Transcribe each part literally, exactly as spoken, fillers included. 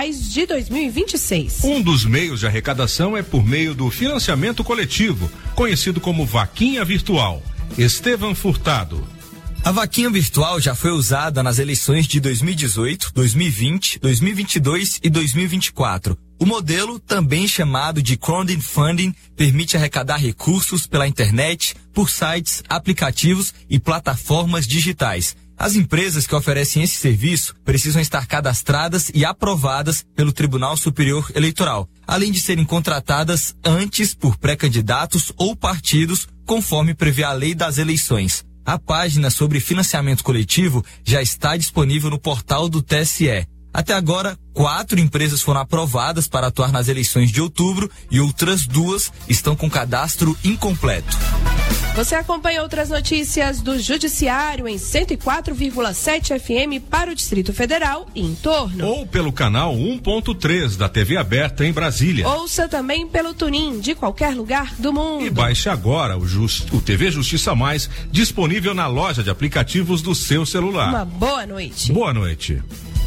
de dois mil e vinte e seis. Um dos meios de arrecadação é por meio do financiamento coletivo, conhecido como Vaquinha Virtual. Estevam Furtado. A vaquinha virtual já foi usada nas eleições de dois mil e dezoito, dois mil e vinte, dois mil e vinte e dois e dois mil e vinte e quatro. O modelo, também chamado de crowdfunding, permite arrecadar recursos pela internet, por sites, aplicativos e plataformas digitais. As empresas que oferecem esse serviço precisam estar cadastradas e aprovadas pelo Tribunal Superior Eleitoral, além de serem contratadas antes por pré-candidatos ou partidos, conforme prevê a lei das eleições. A página sobre financiamento coletivo já está disponível no portal do T S E. Até agora, quatro empresas foram aprovadas para atuar nas eleições de outubro e outras duas estão com cadastro incompleto. Você acompanha outras notícias do Judiciário em cento e quatro vírgula sete F M para o Distrito Federal e em torno. Ou pelo canal um ponto três da T V aberta em Brasília. Ouça também pelo TuneIn de qualquer lugar do mundo. E baixe agora o, Just, o T V Justiça Mais, disponível na loja de aplicativos do seu celular. Uma boa noite. Boa noite.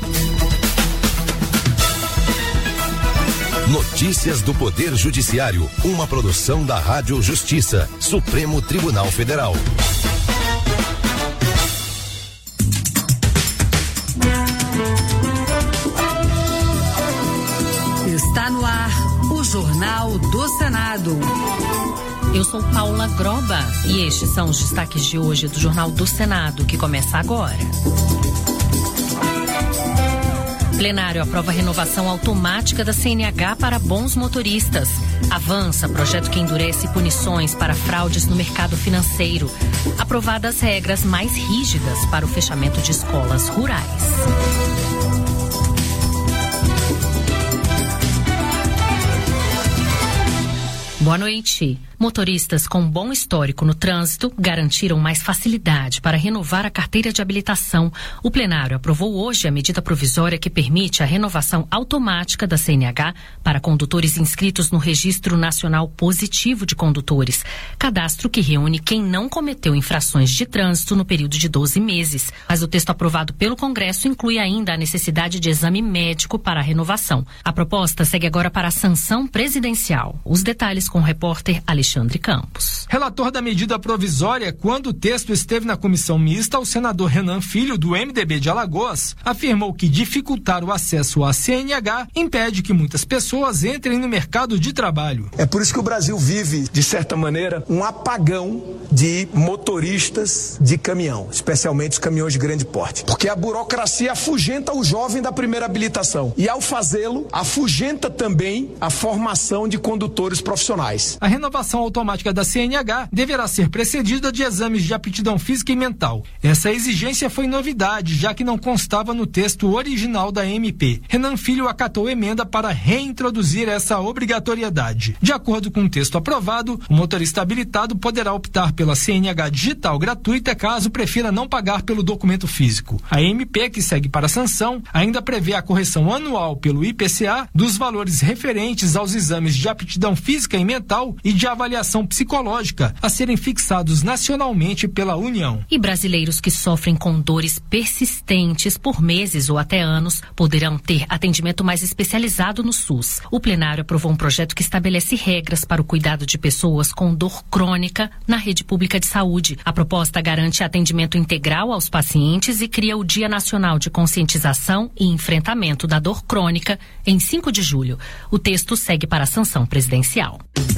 Notícias do Poder Judiciário, uma produção da Rádio Justiça, Supremo Tribunal Federal. Está no ar o Jornal do Senado. Eu sou Paula Groba e estes são os destaques de hoje do Jornal do Senado, que começa agora. Plenário aprova a renovação automática da C N H para bons motoristas. Avança projeto que endurece punições para fraudes no mercado financeiro. Aprovadas regras mais rígidas para o fechamento de escolas rurais. Boa noite. Motoristas com bom histórico no trânsito garantiram mais facilidade para renovar a carteira de habilitação. O plenário aprovou hoje a medida provisória que permite a renovação automática da C N H para condutores inscritos no Registro Nacional Positivo de Condutores, cadastro que reúne quem não cometeu infrações de trânsito no período de doze meses. Mas o texto aprovado pelo Congresso inclui ainda a necessidade de exame médico para a renovação. A proposta segue agora para a sanção presidencial. Os detalhes com o repórter Alexandre Alexandre Campos. Relator da medida provisória, quando o texto esteve na comissão mista, o senador Renan Filho, do M D B de Alagoas, afirmou que dificultar o acesso à C N H impede que muitas pessoas entrem no mercado de trabalho. É por isso que o Brasil vive, de certa maneira, um apagão de motoristas de caminhão, especialmente os caminhões de grande porte. Porque a burocracia afugenta o jovem da primeira habilitação e, ao fazê-lo, afugenta também a formação de condutores profissionais. A renovação automática da C N H deverá ser precedida de exames de aptidão física e mental. Essa exigência foi novidade, já que não constava no texto original da M P. Renan Filho acatou emenda para reintroduzir essa obrigatoriedade. De acordo com o texto aprovado, o motorista habilitado poderá optar pela C N H digital gratuita caso prefira não pagar pelo documento físico. A M P, que segue para a sanção, ainda prevê a correção anual pelo I P C A dos valores referentes aos exames de aptidão física e mental e de avaliação psicológica a serem fixados nacionalmente pela União. E brasileiros que sofrem com dores persistentes por meses ou até anos poderão ter atendimento mais especializado no SUS. O plenário aprovou um projeto que estabelece regras para o cuidado de pessoas com dor crônica na rede pública de saúde. A proposta garante atendimento integral aos pacientes e cria o Dia Nacional de Conscientização e Enfrentamento da Dor Crônica em cinco de julho. O texto segue para a sanção presidencial.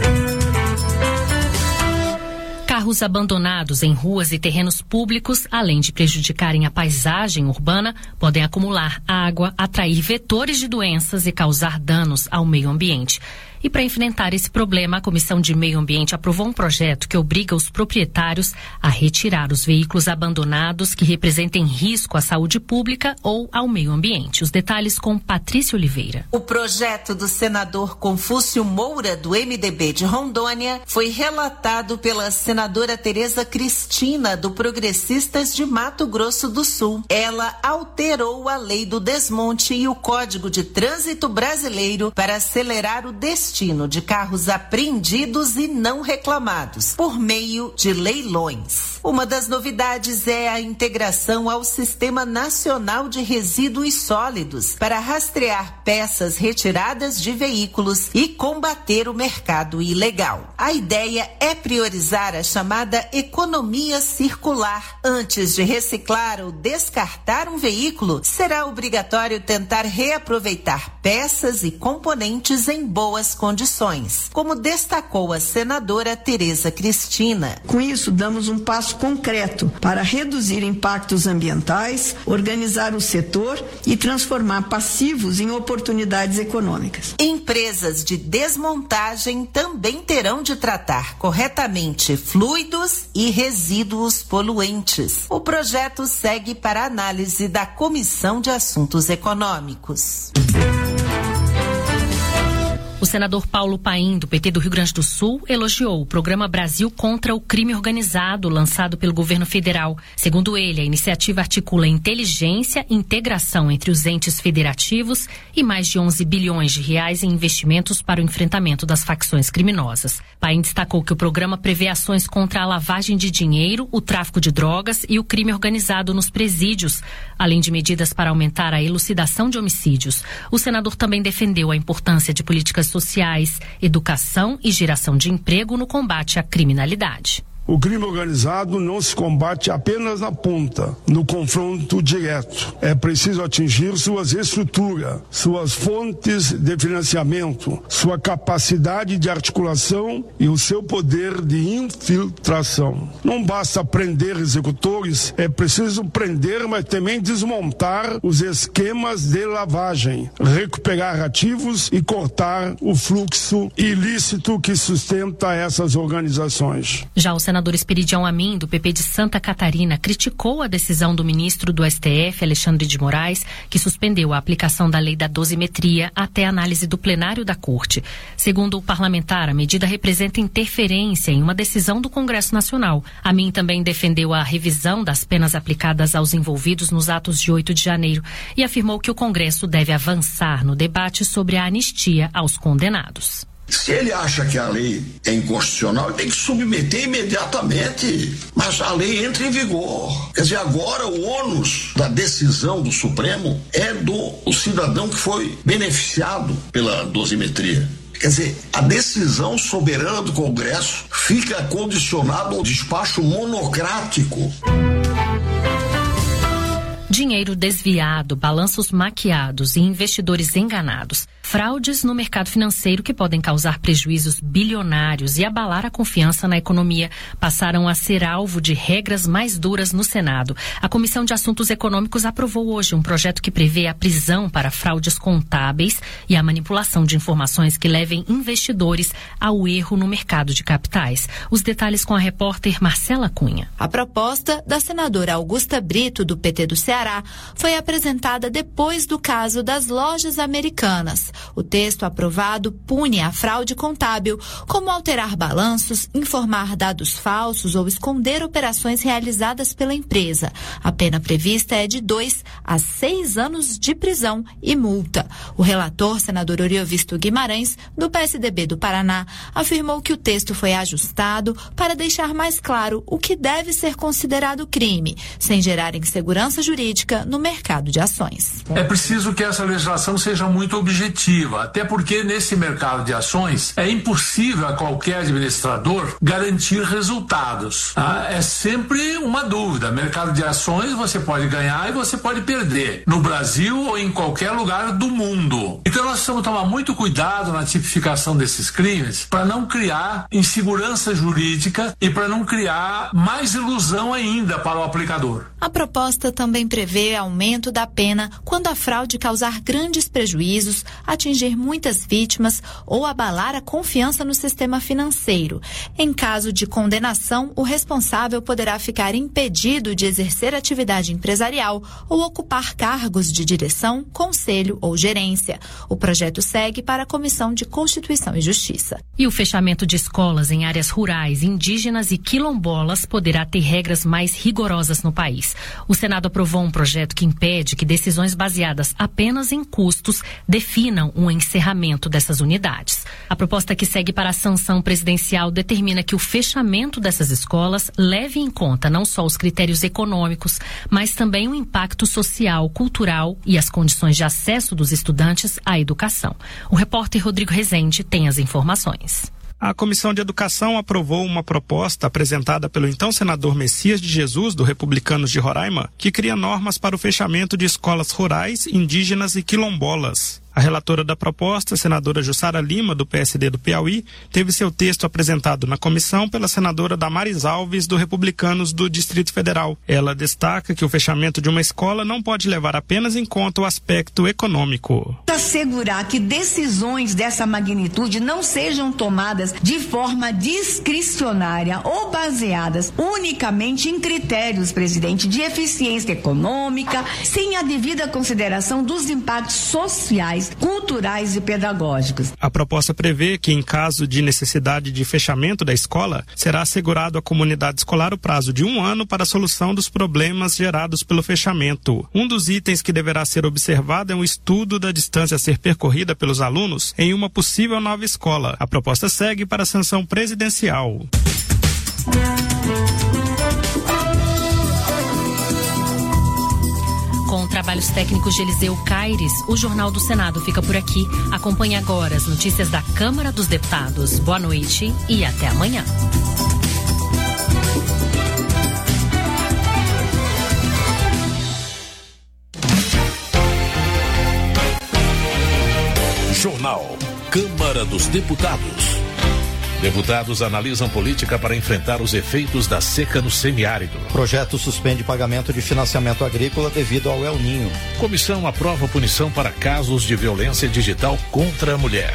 Carros abandonados em ruas e terrenos públicos, além de prejudicarem a paisagem urbana, podem acumular água, atrair vetores de doenças e causar danos ao meio ambiente. E para enfrentar esse problema, a Comissão de Meio Ambiente aprovou um projeto que obriga os proprietários a retirar os veículos abandonados que representem risco à saúde pública ou ao meio ambiente. Os detalhes com Patrícia Oliveira. O projeto do senador Confúcio Moura, do M D B de Rondônia, foi relatado pela senadora Tereza Cristina, do Progressistas de Mato Grosso do Sul. Ela alterou a lei do desmonte e o Código de Trânsito Brasileiro para acelerar o desmonte destino de carros apreendidos e não reclamados, por meio de leilões. Uma das novidades é a integração ao Sistema Nacional de Resíduos Sólidos para rastrear peças retiradas de veículos e combater o mercado ilegal. A ideia é priorizar a chamada economia circular. Antes de reciclar ou descartar um veículo, será obrigatório tentar reaproveitar peças e componentes em boas condições, como destacou a senadora Tereza Cristina. Com isso, damos um passo concreto para reduzir impactos ambientais, organizar o setor e transformar passivos em oportunidades econômicas. Empresas de desmontagem também terão de tratar corretamente fluidos e resíduos poluentes. O projeto segue para análise da Comissão de Assuntos Econômicos. O senador Paulo Paim, do P T do Rio Grande do Sul, elogiou o programa Brasil contra o Crime Organizado, lançado pelo governo federal. Segundo ele, a iniciativa articula inteligência e integração entre os entes federativos e mais de onze bilhões de reais em investimentos para o enfrentamento das facções criminosas. Paim destacou que o programa prevê ações contra a lavagem de dinheiro, o tráfico de drogas e o crime organizado nos presídios, além de medidas para aumentar a elucidação de homicídios. O senador também defendeu a importância de políticas sociais, educação e geração de emprego no combate à criminalidade. O crime organizado não se combate apenas na ponta, no confronto direto. É preciso atingir suas estruturas, suas fontes de financiamento, sua capacidade de articulação e o seu poder de infiltração. Não basta prender executores, é preciso prender, mas também desmontar os esquemas de lavagem, recuperar ativos e cortar o fluxo ilícito que sustenta essas organizações. Já o senador Esperidião Amin, do P P de Santa Catarina, criticou a decisão do ministro do S T F, Alexandre de Moraes, que suspendeu a aplicação da lei da dosimetria até a análise do plenário da Corte. Segundo o parlamentar, a medida representa interferência em uma decisão do Congresso Nacional. Amin também defendeu a revisão das penas aplicadas aos envolvidos nos atos de oito de janeiro e afirmou que o Congresso deve avançar no debate sobre a anistia aos condenados. Se ele acha que a lei é inconstitucional, ele tem que submeter imediatamente, mas a lei entra em vigor. Quer dizer, agora o ônus da decisão do Supremo é do o cidadão que foi beneficiado pela dosimetria. Quer dizer, a decisão soberana do Congresso fica condicionada ao despacho monocrático. Dinheiro desviado, balanços maquiados e investidores enganados. Fraudes no mercado financeiro que podem causar prejuízos bilionários e abalar a confiança na economia passaram a ser alvo de regras mais duras no Senado. A Comissão de Assuntos Econômicos aprovou hoje um projeto que prevê a prisão para fraudes contábeis e a manipulação de informações que levem investidores ao erro no mercado de capitais. Os detalhes com a repórter Marcela Cunha. A proposta da senadora Augusta Brito, do P T do Ceará, foi apresentada depois do caso das lojas americanas. O texto aprovado pune a fraude contábil, como alterar balanços, informar dados falsos ou esconder operações realizadas pela empresa. A pena prevista é de dois a seis anos de prisão e multa. O relator, senador Oriovisto Guimarães, do P S D B do Paraná, afirmou que o texto foi ajustado para deixar mais claro o que deve ser considerado crime, sem gerar insegurança jurídica no mercado de ações. É preciso que essa legislação seja muito objetiva, até porque nesse mercado de ações é impossível a qualquer administrador garantir resultados. Tá? É sempre uma dúvida. Mercado de ações você pode ganhar e você pode perder, no Brasil ou em qualquer lugar do mundo. Então nós precisamos tomar muito cuidado na tipificação desses crimes para não criar insegurança jurídica e para não criar mais ilusão ainda para o aplicador. A proposta também prevê aumento da pena quando a fraude causar grandes prejuízos, atingir muitas vítimas ou abalar a confiança no sistema financeiro. Em caso de condenação, o responsável poderá ficar impedido de exercer atividade empresarial ou ocupar cargos de direção, conselho ou gerência. O projeto segue para a Comissão de Constituição e Justiça. E o fechamento de escolas em áreas rurais, indígenas e quilombolas poderá ter regras mais rigorosas no país. O Senado aprovou um projeto que impede que decisões baseadas apenas em custos definam um com o encerramento dessas unidades. A proposta que segue para a sanção presidencial determina que o fechamento dessas escolas leve em conta não só os critérios econômicos, mas também o impacto social, cultural e as condições de acesso dos estudantes à educação. O repórter Rodrigo Rezende tem as informações. A Comissão de Educação aprovou uma proposta apresentada pelo então senador Messias de Jesus, do Republicanos de Roraima, que cria normas para o fechamento de escolas rurais, indígenas e quilombolas. A relatora da proposta, a senadora Jussara Lima, do P S D do Piauí, teve seu texto apresentado na comissão pela senadora Damares Alves, do Republicanos do Distrito Federal. Ela destaca que o fechamento de uma escola não pode levar apenas em conta o aspecto econômico. Assegurar que decisões dessa magnitude não sejam tomadas de forma discricionária ou baseadas unicamente em critérios, presidente, de eficiência econômica, sem a devida consideração dos impactos sociais, culturais e pedagógicos. A proposta prevê que, em caso de necessidade de fechamento da escola, será assegurado à comunidade escolar o prazo de um ano para a solução dos problemas gerados pelo fechamento. Um dos itens que deverá ser observado é um estudo da distância a ser percorrida pelos alunos em uma possível nova escola. A proposta segue para a sanção presidencial. Com trabalhos técnicos de Eliseu Caires, o Jornal do Senado fica por aqui. Acompanhe agora as notícias da Câmara dos Deputados. Boa noite e até amanhã. Jornal Câmara dos Deputados. Deputados analisam política para enfrentar os efeitos da seca no semiárido. Projeto suspende pagamento de financiamento agrícola devido ao El Ninho. Comissão aprova punição para casos de violência digital contra a mulher.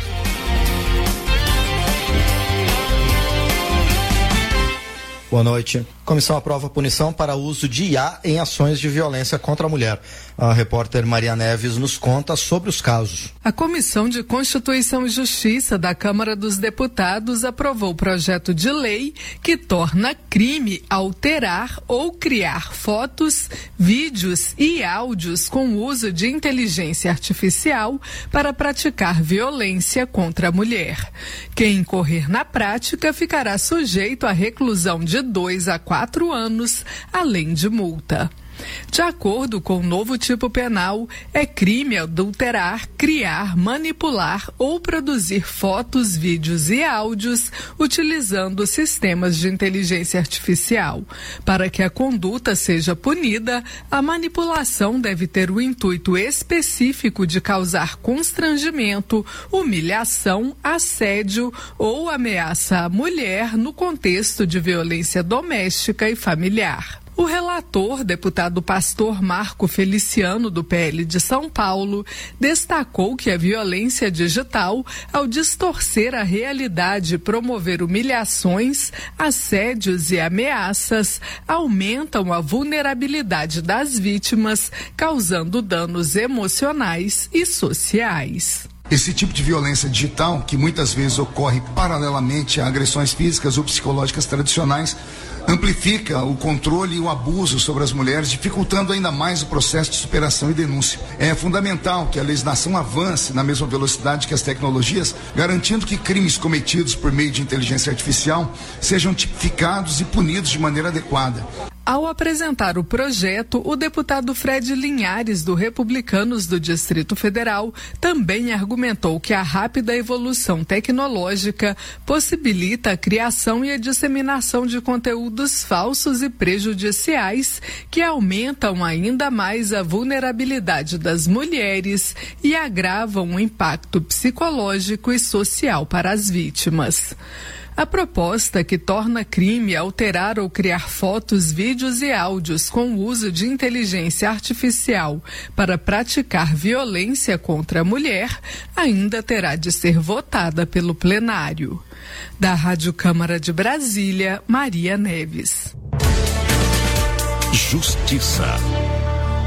Boa noite. Comissão aprova punição para uso de I A em ações de violência contra a mulher. A repórter Maria Neves nos conta sobre os casos. A Comissão de Constituição e Justiça da Câmara dos Deputados aprovou o projeto de lei que torna crime alterar ou criar fotos, vídeos e áudios com uso de inteligência artificial para praticar violência contra a mulher. Quem incorrer na prática ficará sujeito à reclusão de dois a quatro anos, além de multa. De acordo com o novo tipo penal, é crime adulterar, criar, manipular ou produzir fotos, vídeos e áudios utilizando sistemas de inteligência artificial. Para que a conduta seja punida, a manipulação deve ter o intuito específico de causar constrangimento, humilhação, assédio ou ameaça à mulher no contexto de violência doméstica e familiar. O relator, deputado pastor Marco Feliciano, do P L de São Paulo, destacou que a violência digital, ao distorcer a realidade e promover humilhações, assédios e ameaças, aumentam a vulnerabilidade das vítimas, causando danos emocionais e sociais. Esse tipo de violência digital, que muitas vezes ocorre paralelamente a agressões físicas ou psicológicas tradicionais, amplifica o controle e o abuso sobre as mulheres, dificultando ainda mais o processo de superação e denúncia. É fundamental que a legislação avance na mesma velocidade que as tecnologias, garantindo que crimes cometidos por meio de inteligência artificial sejam tipificados e punidos de maneira adequada. Ao apresentar o projeto, o deputado Fred Linhares, do Republicanos do Distrito Federal, também argumentou que a rápida evolução tecnológica possibilita a criação e a disseminação de conteúdos falsos e prejudiciais que aumentam ainda mais a vulnerabilidade das mulheres e agravam o impacto psicológico e social para as vítimas. A proposta, que torna crime alterar ou criar fotos, vídeos e áudios com o uso de inteligência artificial para praticar violência contra a mulher, ainda terá de ser votada pelo plenário. Da Rádio Câmara de Brasília, Maria Neves. Justiça.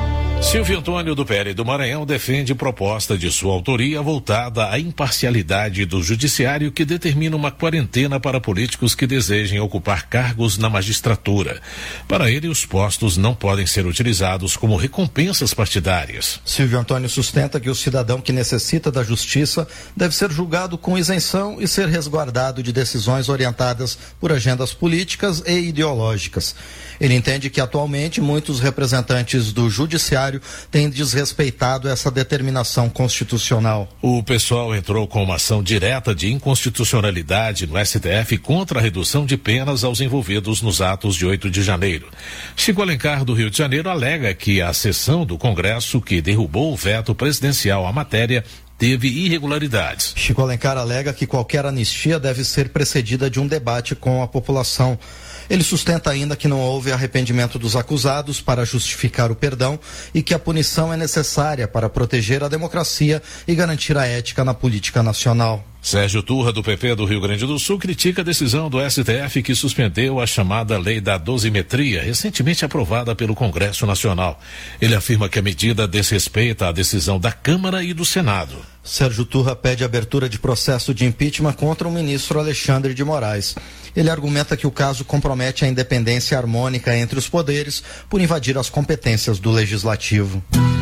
Silvio Antônio do P L do Maranhão defende proposta de sua autoria voltada à imparcialidade do judiciário que determina uma quarentena para políticos que desejem ocupar cargos na magistratura. Para ele, os postos não podem ser utilizados como recompensas partidárias. Silvio Antônio sustenta que o cidadão que necessita da justiça deve ser julgado com isenção e ser resguardado de decisões orientadas por agendas políticas e ideológicas. Ele entende que atualmente muitos representantes do judiciário têm desrespeitado essa determinação constitucional. O pessoal entrou com uma ação direta de inconstitucionalidade no S T F contra a redução de penas aos envolvidos nos atos de oito de janeiro. Chico Alencar, do Rio de Janeiro, alega que a sessão do Congresso que derrubou o veto presidencial à matéria teve irregularidades. Chico Alencar alega que qualquer anistia deve ser precedida de um debate com a população. Ele sustenta ainda que não houve arrependimento dos acusados para justificar o perdão e que a punição é necessária para proteger a democracia e garantir a ética na política nacional. Sérgio Turra, do P P do Rio Grande do Sul, critica a decisão do S T F que suspendeu a chamada Lei da Dosimetria, recentemente aprovada pelo Congresso Nacional. Ele afirma que a medida desrespeita a decisão da Câmara e do Senado. Sérgio Turra pede abertura de processo de impeachment contra o ministro Alexandre de Moraes. Ele argumenta que o caso compromete a independência harmônica entre os poderes por invadir as competências do Legislativo.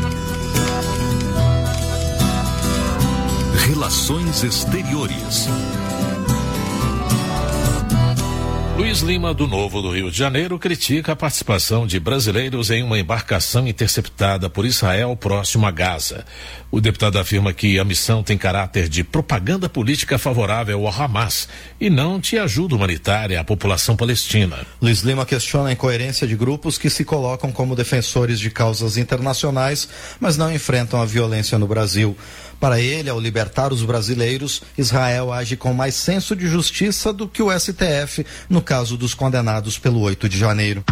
Relações Exteriores. Luiz Lima, do Novo do Rio de Janeiro, critica a participação de brasileiros em uma embarcação interceptada por Israel próximo a Gaza. O deputado afirma que a missão tem caráter de propaganda política favorável ao Hamas e não de ajuda humanitária à população palestina. Luiz Lima questiona a incoerência de grupos que se colocam como defensores de causas internacionais, mas não enfrentam a violência no Brasil. Para ele, ao libertar os brasileiros, Israel age com mais senso de justiça do que o S T F no caso dos condenados pelo oito de janeiro.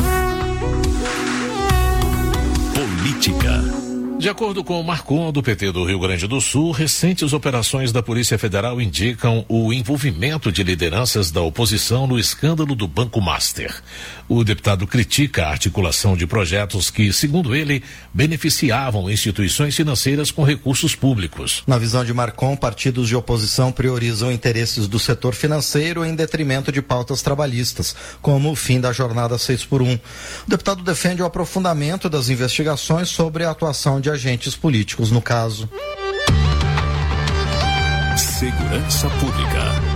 Política. De acordo com o Marcon, do P T do Rio Grande do Sul, recentes operações da Polícia Federal indicam o envolvimento de lideranças da oposição no escândalo do Banco Master. O deputado critica a articulação de projetos que, segundo ele, beneficiavam instituições financeiras com recursos públicos. Na visão de Marcon, partidos de oposição priorizam interesses do setor financeiro em detrimento de pautas trabalhistas, como o fim da jornada seis por um. O deputado defende o aprofundamento das investigações sobre a atuação de agentes políticos no caso. Segurança Pública.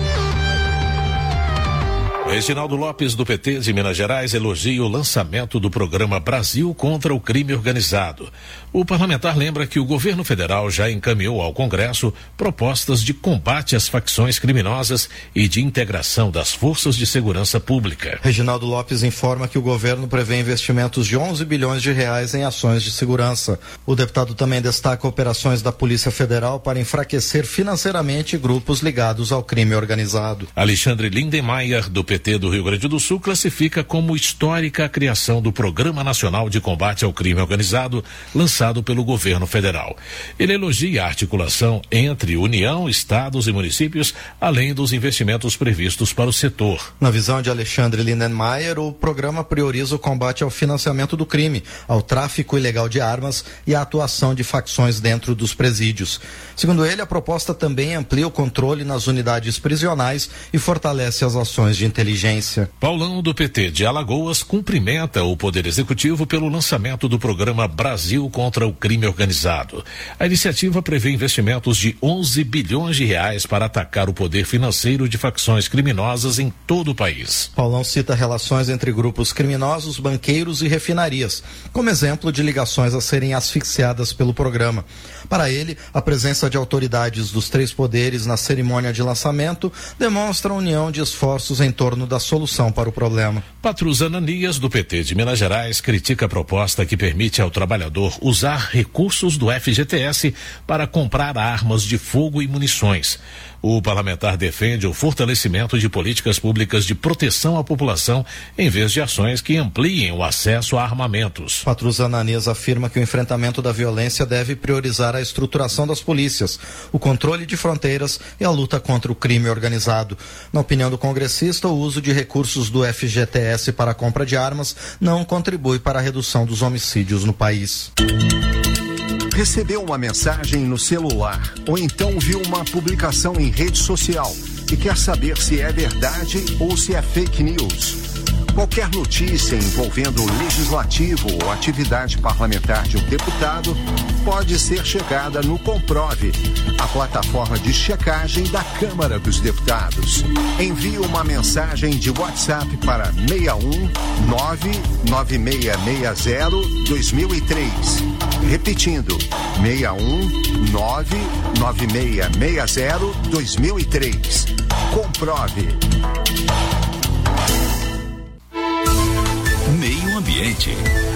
Reginaldo Lopes, do P T de Minas Gerais, elogia o lançamento do programa Brasil contra o Crime Organizado. O parlamentar lembra que o governo federal já encaminhou ao Congresso propostas de combate às facções criminosas e de integração das forças de segurança pública. Reginaldo Lopes informa que o governo prevê investimentos de onze bilhões de reais em ações de segurança. O deputado também destaca operações da Polícia Federal para enfraquecer financeiramente grupos ligados ao crime organizado. Alexandre Lindenmayer, do P T do Rio Grande do Sul, classifica como histórica a criação do Programa Nacional de Combate ao Crime Organizado, lançado pelo governo federal. Ele elogia a articulação entre União, estados e municípios, além dos investimentos previstos para o setor. Na visão de Alexandre Lindenmayer, o programa prioriza o combate ao financiamento do crime, ao tráfico ilegal de armas e à atuação de facções dentro dos presídios. Segundo ele, a proposta também amplia o controle nas unidades prisionais e fortalece as ações de inteligência. Paulão, do P T de Alagoas, cumprimenta o Poder Executivo pelo lançamento do programa Brasil contra o Crime Organizado. A iniciativa prevê investimentos de onze bilhões de reais para atacar o poder financeiro de facções criminosas em todo o país. Paulão cita relações entre grupos criminosos, banqueiros e refinarias, como exemplo de ligações a serem asfixiadas pelo programa. Para ele, a presença de autoridades dos três poderes na cerimônia de lançamento demonstra a união de esforços em torno da solução para o problema. Patrus Ananias, do P T de Minas Gerais, critica a proposta que permite ao trabalhador usar recursos do F G T S para comprar armas de fogo e munições. O parlamentar defende o fortalecimento de políticas públicas de proteção à população, em vez de ações que ampliem o acesso a armamentos. Patrus Ananias afirma que o enfrentamento da violência deve priorizar a estruturação das polícias, o controle de fronteiras e a luta contra o crime organizado. Na opinião do congressista, o uso de recursos do F G T S para a compra de armas não contribui para a redução dos homicídios no país. Recebeu uma mensagem no celular ou então viu uma publicação em rede social e quer saber se é verdade ou se é fake news. Qualquer notícia envolvendo o legislativo ou atividade parlamentar de um deputado pode ser checada no Comprove, a plataforma de checagem da Câmara dos Deputados. Envie uma mensagem de WhatsApp para seis um nove nove seis seis zero dois mil e três. Repetindo, seis um nove nove seis seis zero dois mil e três. Comprove. Meio Ambiente.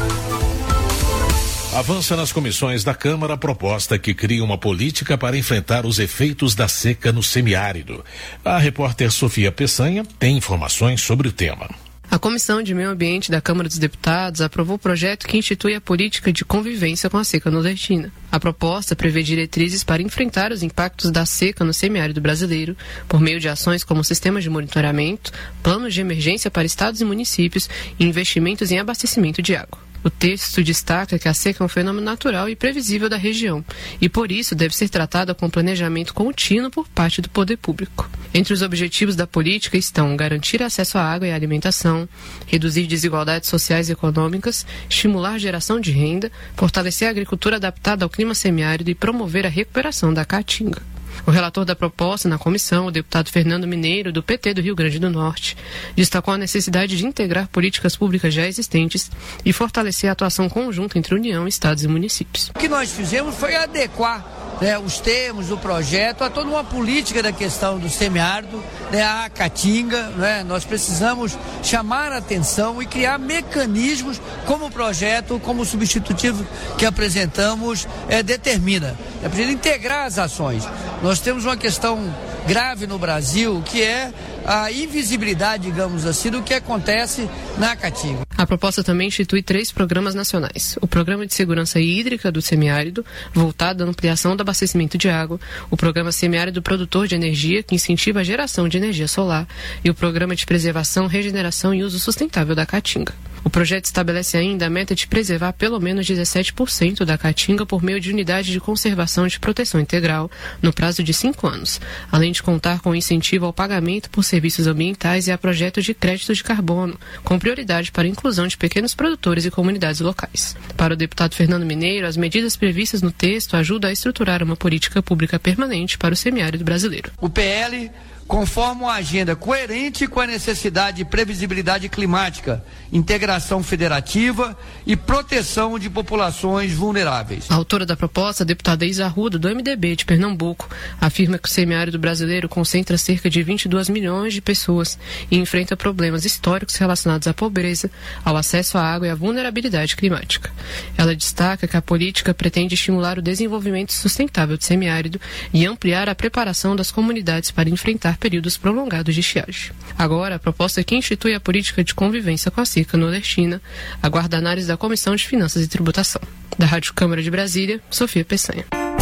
Avança nas comissões da Câmara a proposta que cria uma política para enfrentar os efeitos da seca no semiárido. A repórter Sofia Peçanha tem informações sobre o tema. A Comissão de Meio Ambiente da Câmara dos Deputados aprovou o projeto que institui a política de convivência com a seca nordestina. A proposta prevê diretrizes para enfrentar os impactos da seca no semiárido brasileiro, por meio de ações como sistemas de monitoramento, planos de emergência para estados e municípios e investimentos em abastecimento de água. O texto destaca que a seca é um fenômeno natural e previsível da região e, por isso, deve ser tratada com planejamento contínuo por parte do poder público. Entre os objetivos da política estão garantir acesso à água e à alimentação, reduzir desigualdades sociais e econômicas, estimular a geração de renda, fortalecer a agricultura adaptada ao clima semiárido e promover a recuperação da caatinga. O relator da proposta na comissão, o deputado Fernando Mineiro, do P T do Rio Grande do Norte, destacou a necessidade de integrar políticas públicas já existentes e fortalecer a atuação conjunta entre União, Estados e municípios. O que nós fizemos foi adequar, né, os termos do projeto a toda uma política da questão do semiárido, né, a caatinga, né, nós precisamos chamar a atenção e criar mecanismos como o projeto, como o substitutivo que apresentamos é, determina. É preciso integrar as ações. Nós temos uma questão grave no Brasil, que é a invisibilidade, digamos assim, do que acontece na Caatinga. A proposta também institui três programas nacionais. O Programa de Segurança Hídrica do Semiárido, voltado à ampliação do abastecimento de água, o Programa Semiárido Produtor de Energia, que incentiva a geração de energia solar, e o Programa de Preservação, Regeneração e Uso Sustentável da Caatinga. O projeto estabelece ainda a meta de preservar pelo menos dezessete por cento da caatinga por meio de unidade de conservação de proteção integral no prazo de cinco anos, além de contar com incentivo ao pagamento por serviços ambientais e a projetos de crédito de carbono, com prioridade para a inclusão de pequenos produtores e comunidades locais. Para o deputado Fernando Mineiro, as medidas previstas no texto ajudam a estruturar uma política pública permanente para o semiárido brasileiro. O P L conforma uma agenda coerente com a necessidade de previsibilidade climática, integração federativa e proteção de populações vulneráveis. A autora da proposta, a deputada Isa Arruda, do M D B de Pernambuco, afirma que o semiárido brasileiro concentra cerca de vinte e dois milhões de pessoas e enfrenta problemas históricos relacionados à pobreza, ao acesso à água e à vulnerabilidade climática. Ela destaca que a política pretende estimular o desenvolvimento sustentável do semiárido e ampliar a preparação das comunidades para enfrentar períodos prolongados de estiagem. Agora, a proposta que institui a política de convivência com a seca nordestina aguarda a análise da Comissão de Finanças e Tributação. Da Rádio Câmara de Brasília, Sofia Peçanha.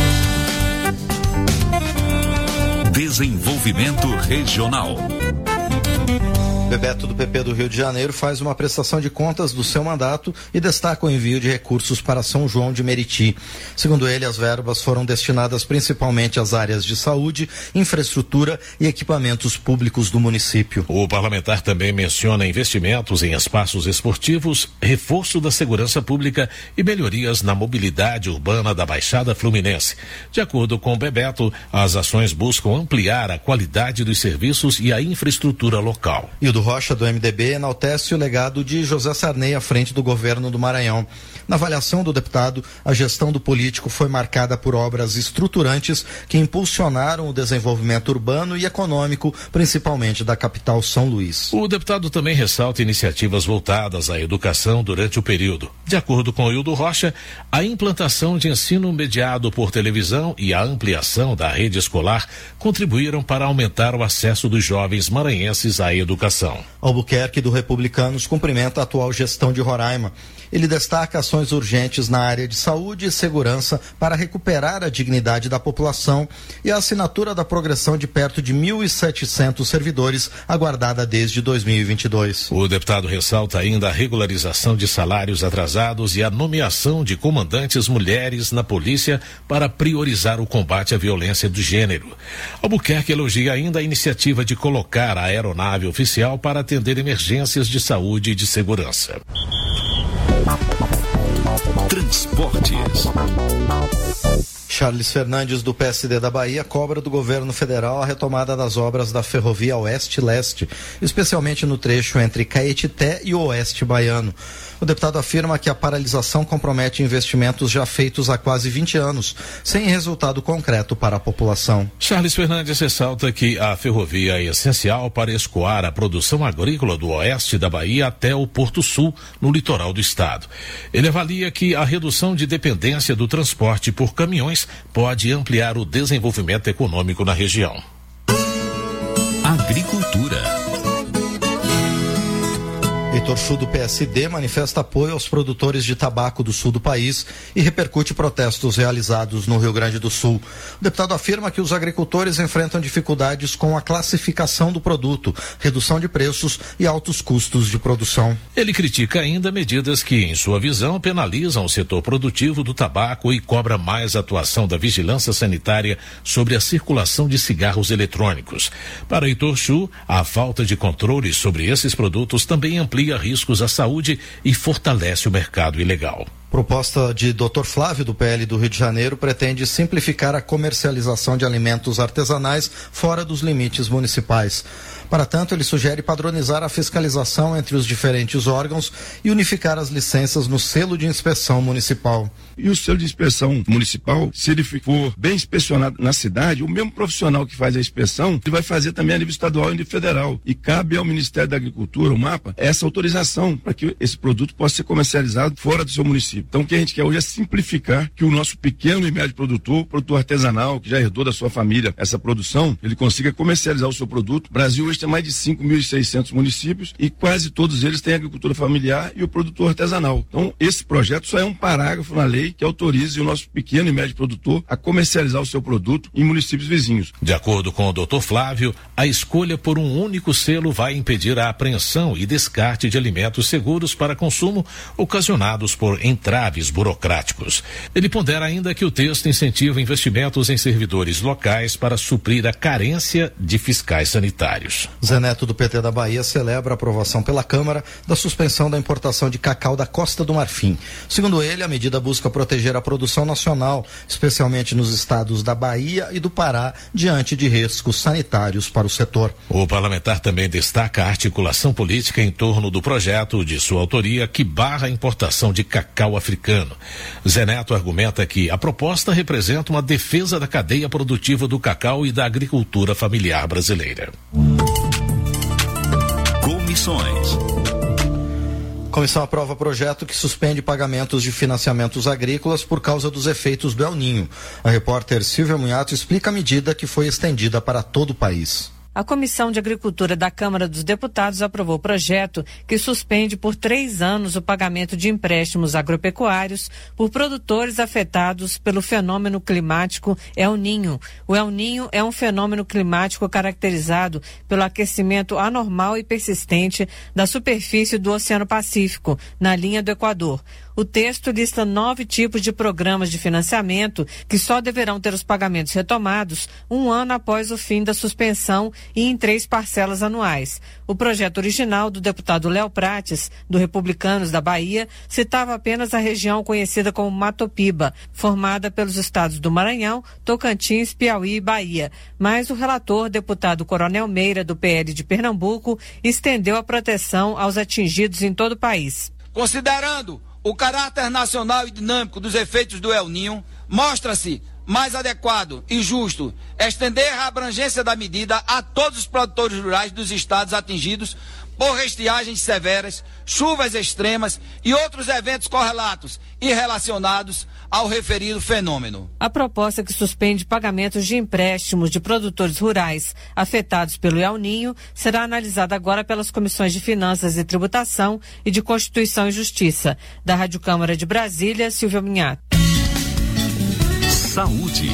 Desenvolvimento Regional. Bebeto do P P do Rio de Janeiro faz uma prestação de contas do seu mandato e destaca o envio de recursos para São João de Meriti. Segundo ele, as verbas foram destinadas principalmente às áreas de saúde, infraestrutura e equipamentos públicos do município. O parlamentar também menciona investimentos em espaços esportivos, reforço da segurança pública e melhorias na mobilidade urbana da Baixada Fluminense. De acordo com o Bebeto, as ações buscam ampliar a qualidade dos serviços e a infraestrutura local. E o do Rocha, do M D B, enaltece o legado de José Sarney à frente do governo do Maranhão. Na avaliação do deputado, a gestão do político foi marcada por obras estruturantes que impulsionaram o desenvolvimento urbano e econômico, principalmente da capital São Luís. O deputado também ressalta iniciativas voltadas à educação durante o período. De acordo com Hildo Rocha, a implantação de ensino mediado por televisão e a ampliação da rede escolar contribuíram para aumentar o acesso dos jovens maranhenses à educação. região. Albuquerque, do Republicanos, cumprimenta a atual gestão de Roraima. Ele destaca ações urgentes na área de saúde e segurança para recuperar a dignidade da população e a assinatura da progressão de perto de mil e setecentos servidores, aguardada desde dois mil e vinte e dois. O deputado ressalta ainda a regularização de salários atrasados e a nomeação de comandantes mulheres na polícia para priorizar o combate à violência do gênero. Albuquerque elogia ainda a iniciativa de colocar a aeronave oficial para atender emergências de saúde e de segurança. Transportes. Charles Fernandes, do P S D da Bahia, cobra do governo federal a retomada das obras da ferrovia Oeste-Leste, especialmente no trecho entre Caetité e o Oeste Baiano. O deputado afirma que a paralisação compromete investimentos já feitos há quase vinte anos, sem resultado concreto para a população. Charles Fernandes ressalta que a ferrovia é essencial para escoar a produção agrícola do oeste da Bahia até o Porto Sul, no litoral do estado. Ele avalia que a redução de dependência do transporte por caminhões pode ampliar o desenvolvimento econômico na região. Agricultura. Heitor Chu, do P S D, manifesta apoio aos produtores de tabaco do sul do país e repercute protestos realizados no Rio Grande do Sul. O deputado afirma que os agricultores enfrentam dificuldades com a classificação do produto, redução de preços e altos custos de produção. Ele critica ainda medidas que, em sua visão, penalizam o setor produtivo do tabaco e cobra mais atuação da vigilância sanitária sobre a circulação de cigarros eletrônicos. Para Heitor Chu, a falta de controle sobre esses produtos também amplia riscos à saúde e fortalece o mercado ilegal. Proposta de doutor Flávio, do P L do Rio de Janeiro, pretende simplificar a comercialização de alimentos artesanais fora dos limites municipais. Para tanto, ele sugere padronizar a fiscalização entre os diferentes órgãos e unificar as licenças no selo de inspeção municipal. E o selo de inspeção municipal, se ele for bem inspecionado na cidade, o mesmo profissional que faz a inspeção, ele vai fazer também a nível estadual e a nível federal. E cabe ao Ministério da Agricultura, o MAPA, essa autorização para que esse produto possa ser comercializado fora do seu município. Então, o que a gente quer hoje é simplificar que o nosso pequeno e médio produtor, produtor artesanal, que já herdou da sua família essa produção, ele consiga comercializar o seu produto. O Brasil hoje tem mais de cinco mil e seiscentos municípios e quase todos eles têm agricultura familiar e o produtor artesanal. Então, esse projeto só é um parágrafo na lei que autorize o nosso pequeno e médio produtor a comercializar o seu produto em municípios vizinhos. De acordo com o doutor Flávio, a escolha por um único selo vai impedir a apreensão e descarte de alimentos seguros para consumo ocasionados por entraves burocráticos. Ele pondera ainda que o texto incentiva investimentos em servidores locais para suprir a carência de fiscais sanitários. Zé Neto, do P T da Bahia, celebra a aprovação pela Câmara da suspensão da importação de cacau da Costa do Marfim. Segundo ele, a medida busca proteger a produção nacional, especialmente nos estados da Bahia e do Pará, diante de riscos sanitários para o setor. O parlamentar também destaca a articulação política em torno do projeto de sua autoria que barra a importação de cacau africano. Zé Neto argumenta que a proposta representa uma defesa da cadeia produtiva do cacau e da agricultura familiar brasileira. Comissões. Comissão aprova projeto que suspende pagamentos de financiamentos agrícolas por causa dos efeitos do El Ninho. A repórter Silvia Munhato explica a medida que foi estendida para todo o país. A Comissão de Agricultura da Câmara dos Deputados aprovou o projeto que suspende por três anos o pagamento de empréstimos agropecuários por produtores afetados pelo fenômeno climático El Ninho. O El Ninho é um fenômeno climático caracterizado pelo aquecimento anormal e persistente da superfície do Oceano Pacífico, na linha do Equador. O texto lista nove tipos de programas de financiamento que só deverão ter os pagamentos retomados um ano após o fim da suspensão e em três parcelas anuais. O projeto original do deputado Léo Prates, do Republicanos da Bahia, citava apenas a região conhecida como Matopiba, formada pelos estados do Maranhão, Tocantins, Piauí e Bahia. Mas o relator, deputado Coronel Meira, do P L de Pernambuco, estendeu a proteção aos atingidos em todo o país. Considerando o caráter nacional e dinâmico dos efeitos do El Ninho, mostra-se mais adequado e justo estender a abrangência da medida a todos os produtores rurais dos estados atingidos por estiagens severas, chuvas extremas e outros eventos correlatos e relacionados ao referido fenômeno. A proposta que suspende pagamentos de empréstimos de produtores rurais afetados pelo El Ninho será analisada agora pelas comissões de Finanças e Tributação e de Constituição e Justiça. Da Rádio Câmara de Brasília, Silvia Minhato. Saúde.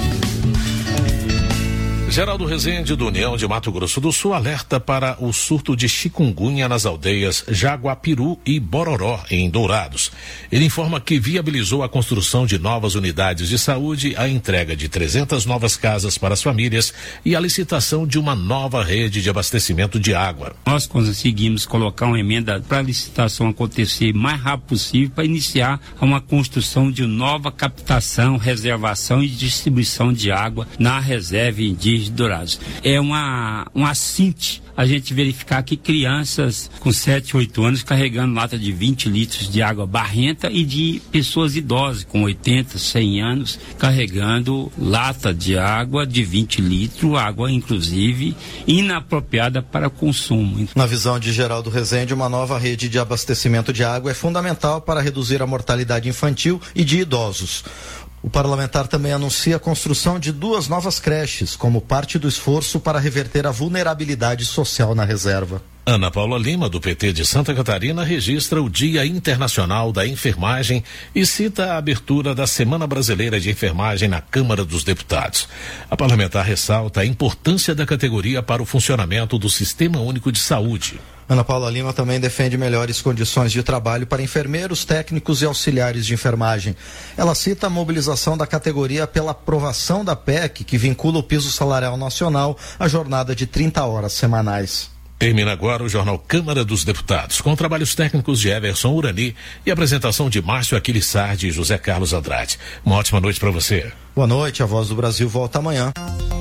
Geraldo Rezende, do União de Mato Grosso do Sul, alerta para o surto de chikungunya nas aldeias Jaguapiru e Bororó, em Dourados. Ele informa que viabilizou a construção de novas unidades de saúde, a entrega de trezentas novas casas para as famílias e a licitação de uma nova rede de abastecimento de água. Nós conseguimos colocar uma emenda para a licitação acontecer o mais rápido possível para iniciar uma construção de nova captação, reservação e distribuição de água na reserva indígena de Dourados. É uma, uma assinte a gente verificar que crianças com sete, oito anos carregando lata de vinte litros de água barrenta e de pessoas idosas com oitenta, cem anos carregando lata de água de vinte litros, água inclusive inapropriada para consumo. Na visão de Geraldo Rezende, uma nova rede de abastecimento de água é fundamental para reduzir a mortalidade infantil e de idosos. O parlamentar também anuncia a construção de duas novas creches, como parte do esforço para reverter a vulnerabilidade social na reserva. Ana Paula Lima, do P T de Santa Catarina, registra o Dia Internacional da Enfermagem e cita a abertura da Semana Brasileira de Enfermagem na Câmara dos Deputados. A parlamentar ressalta a importância da categoria para o funcionamento do Sistema Único de Saúde. Ana Paula Lima também defende melhores condições de trabalho para enfermeiros, técnicos e auxiliares de enfermagem. Ela cita a mobilização da categoria pela aprovação da P E C, que vincula o piso salarial nacional à jornada de trinta horas semanais. Termina agora o Jornal Câmara dos Deputados, com trabalhos técnicos de Everson Urani e apresentação de Márcio Aquiles Sardi e José Carlos Andrade. Uma ótima noite para você. Boa noite, a Voz do Brasil volta amanhã.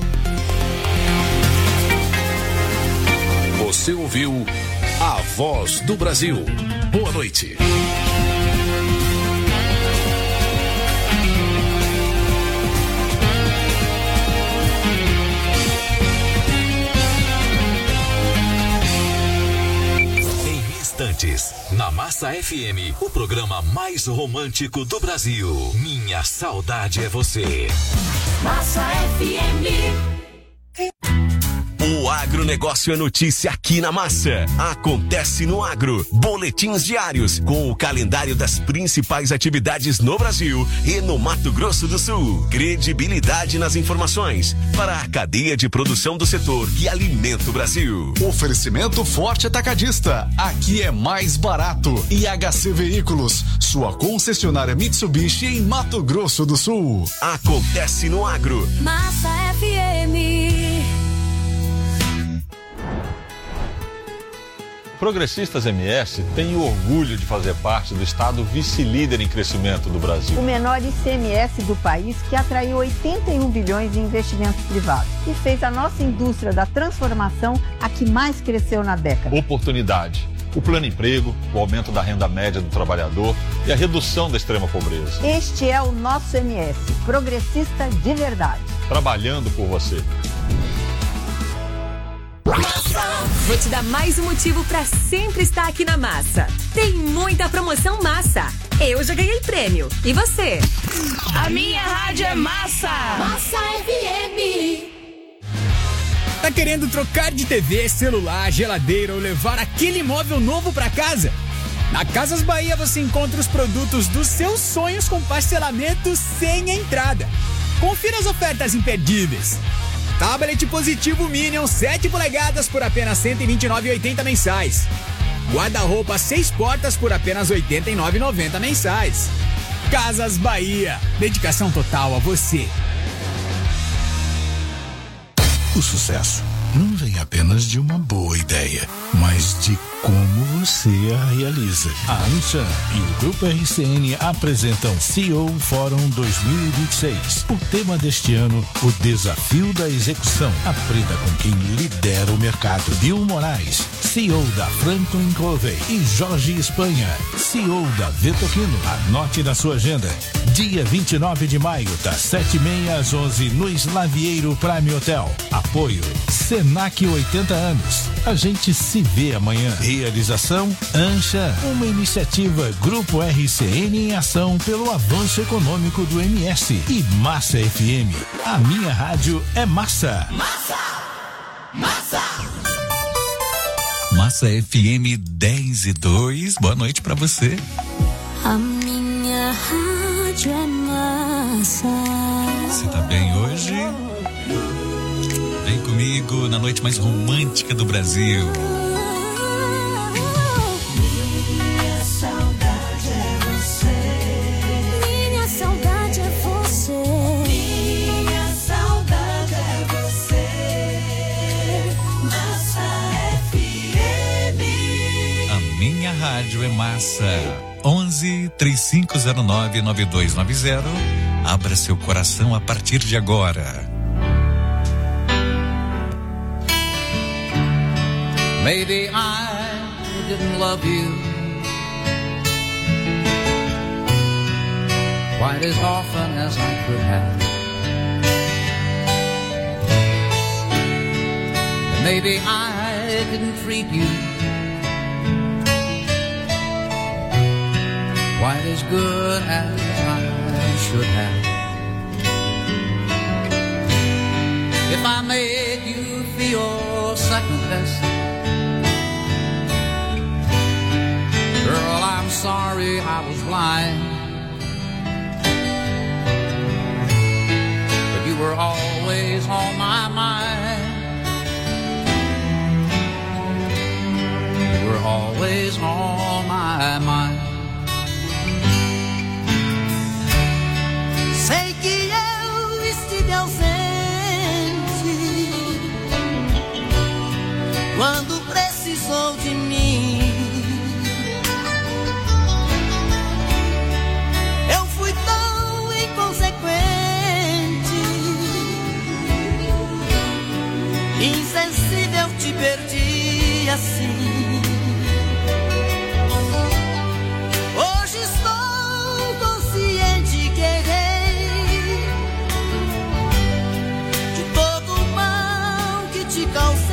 Você ouviu A Voz do Brasil. Boa noite. Na Massa F M, o programa mais romântico do Brasil. Minha saudade é você. Massa F M. O agronegócio é notícia aqui na Massa. Acontece no Agro. Boletins diários com o calendário das principais atividades no Brasil e no Mato Grosso do Sul. Credibilidade nas informações para a cadeia de produção do setor que alimenta o Brasil. Oferecimento Forte Atacadista. Aqui é mais barato. E H C Veículos, sua concessionária Mitsubishi em Mato Grosso do Sul. Acontece no Agro. Massa F M. Progressistas M S tem o orgulho de fazer parte do estado vice-líder em crescimento do Brasil. O menor I C M S do país, que atraiu oitenta e um bilhões em investimentos privados e fez a nossa indústria da transformação a que mais cresceu na década. Oportunidade, o plano emprego, o aumento da renda média do trabalhador e a redução da extrema pobreza. Este é o nosso M S, progressista de verdade. Trabalhando por você. Vou te dar mais um motivo para sempre estar aqui na Massa. Tem muita promoção massa. Eu já ganhei prêmio. E você? A minha rádio é Massa. Massa F M. Tá querendo trocar de T V, celular, geladeira ou levar aquele móvel novo para casa? Na Casas Bahia você encontra os produtos dos seus sonhos com parcelamento sem entrada. Confira as ofertas imperdíveis. Tablet Positivo Minion sete polegadas por apenas cento e vinte e nove reais e oitenta centavos mensais. Guarda-roupa seis portas por apenas oitenta e nove reais e noventa centavos mensais. Casas Bahia. Dedicação total a você. O sucesso não vem apenas de uma boa ideia, mas de como você a realiza. A Anshan e o Grupo R C N apresentam C E O Fórum dois mil e vinte e seis. O tema deste ano, o desafio da execução. Aprenda com quem lidera o mercado. Bill Moraes, C E O da Franklin Covey, e Jorge Espanha, C E O da Vetoquino. Anote na sua agenda. Dia vinte e nove de maio, das sete e meia às onze, no Slavieiro Prime Hotel. Apoio C Senac oitenta anos. A gente se vê amanhã. Realização Ancha, uma iniciativa Grupo R C N em ação pelo avanço econômico do M S. E Massa F M. A minha rádio é massa. Massa! Massa! Massa F M dez e dois. Boa noite pra você. A minha rádio é massa. Você tá bem hoje? Vem comigo na noite mais romântica do Brasil. Minha saudade é você. Minha saudade é você. Minha saudade é você. Massa F M. A minha rádio é massa. onze, três cinco zero nove, nove dois nove zero. Abra seu coração a partir de agora. Maybe I didn't love you quite as often as I could have. And maybe I didn't treat you quite as good as I should have. If I made you feel second best, girl, I'm sorry I was blind. But you were always on my mind. You were always on my mind. Sei que eu estive ausente quando precisou de mim. Eu fui tão inconsequente, insensível, te perdi assim. Hoje estou consciente que errei de todo o mal que te causei.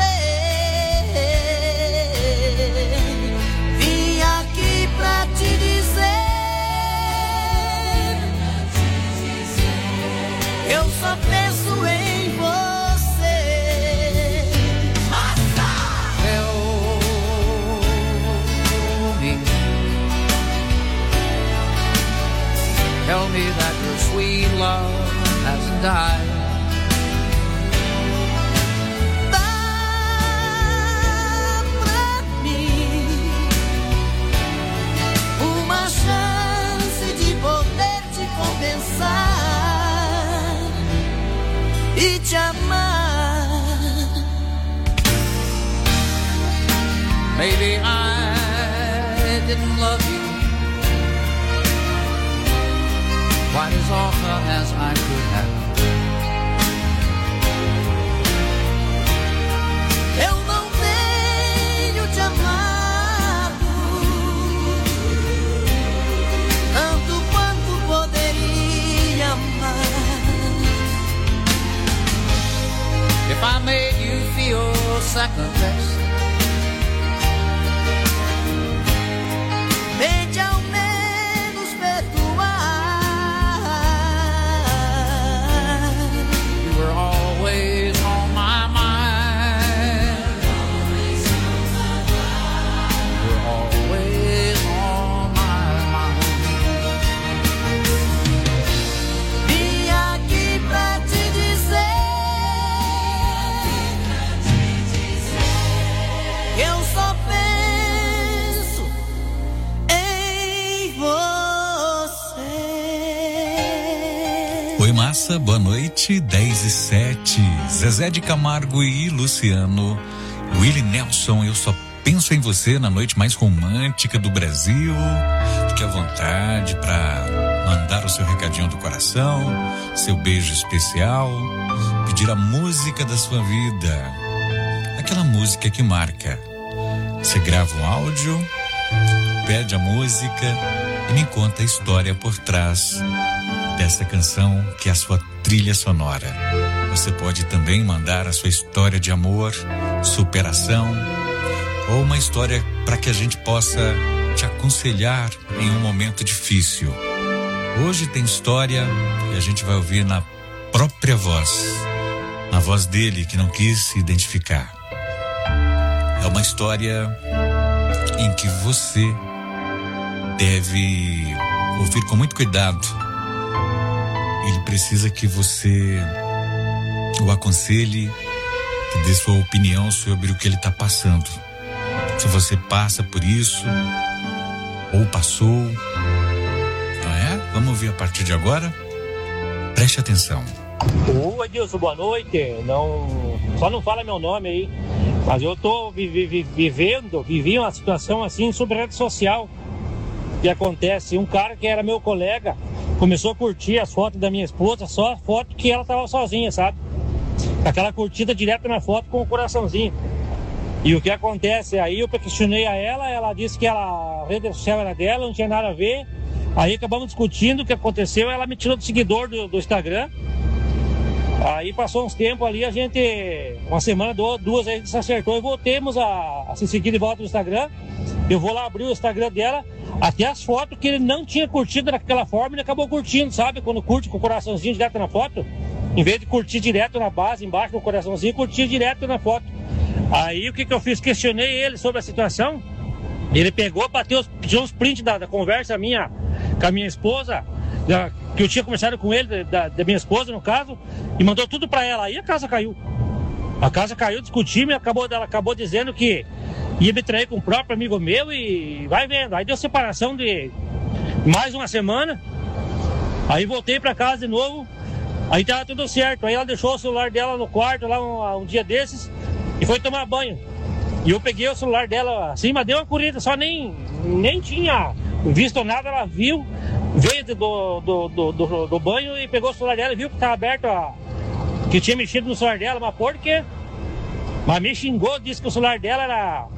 Vim aqui pra te dizer, eu só penso em você. Massa! Tell me, tell me that your sweet love hasn't died. Dá pra mim uma chance de poder te compensar e te amar. Maybe I didn't love you quite as often as I could have. Eu não tenho te amado tanto quanto poderia amar. If I made you feel second best, Tente ao menos perdoar. you were always on my mind. You were always on my mind. Vim aqui pra te dizer, eu só penso em você. Oi, massa, boa noite, dez e sete. Zezé de Camargo e Luciano. Willie Nelson, eu só penso em você na noite mais romântica do Brasil. Fique à vontade para mandar o seu recadinho do coração, seu beijo especial, pedir a música da sua vida, aquela música que marca. Você grava um áudio, pede a música e me conta a história por trás dessa canção que é a sua trilha sonora. Você pode também mandar a sua história de amor, superação ou uma história para que a gente possa te aconselhar em um momento difícil. Hoje tem história e a gente vai ouvir na própria voz, na voz dele que não quis se identificar. É uma história em que você deve ouvir com muito cuidado. Ele precisa que você o aconselhe, que dê sua opinião sobre o que ele está passando. Se você passa por isso ou passou, não é? Vamos ouvir a partir de agora. Preste atenção. Ô Edilson, boa noite. Não, só não fala meu nome aí, mas eu tô vi, vi, vivendo, vivi uma situação assim sobre rede social. Que acontece, um cara que era meu colega começou a curtir as fotos da minha esposa, só a foto que ela tava sozinha, sabe? Aquela curtida direto na foto com o coraçãozinho. E o que acontece? Aí eu questionei a ela, ela disse que ela, a rede social era dela, não tinha nada a ver. Aí acabamos discutindo o que aconteceu, ela me tirou do seguidor do, do Instagram. Aí passou uns tempos ali, a gente, uma semana, duas, a gente se acertou e voltemos a, a se seguir de volta no Instagram. Eu vou lá abrir o Instagram dela, até as fotos que ele não tinha curtido daquela forma, ele acabou curtindo, sabe? Quando curte com o coraçãozinho direto na foto, em vez de curtir direto na base, embaixo do coraçãozinho, curtir direto na foto. Aí o que que eu fiz? Questionei ele sobre a situação. Ele pegou, bateu, pediu uns prints da, da conversa minha com a minha esposa, da, que eu tinha conversado com ele, da, da minha esposa no caso, e mandou tudo pra ela. Aí a casa caiu. A casa caiu, discutimos, e acabou, ela acabou dizendo que ia me trair com o próprio amigo meu e vai vendo. Aí deu separação de mais uma semana. Aí voltei pra casa de novo. Aí tava tudo certo. Aí ela deixou o celular dela no quarto lá um, um dia desses e foi tomar banho. E eu peguei o celular dela assim, mas deu uma corrida, só nem, nem tinha visto nada. Ela viu, veio do, do, do, do, do banho e pegou o celular dela e viu que tava aberto, a, que tinha mexido no celular dela, mas por quê? Mas me xingou, disse que o celular dela era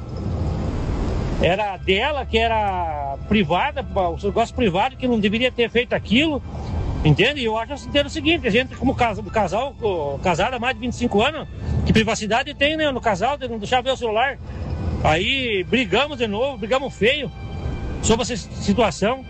era dela, que era privada, um negócio privado, que não deveria ter feito aquilo, entende? E eu acho assim, o seguinte, a gente como casal, casal casado há mais de vinte e cinco anos, que privacidade tem, né, no casal, de não deixar ver o celular. Aí brigamos de novo, brigamos feio sobre essa situação.